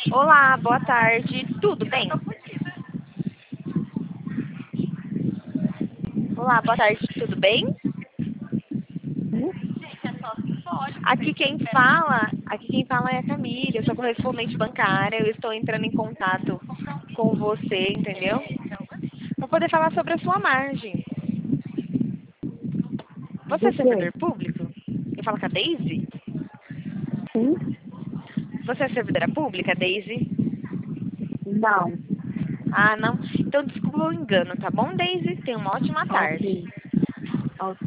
Olá, boa tarde. Tudo bem? Olá, boa tarde. Tudo bem? Aqui quem fala é a Camila. Eu sou correspondente bancária. Eu estou entrando em contato com você, entendeu? Para poder falar sobre a sua margem. Você é Do quê? servidor público? Eu falo com a Daisy? Sim? Você é servidora pública, Daisy? Não. Ah, não. Então desculpa o engano, tá bom, Daisy? Tenha uma ótima Tá tarde. ok.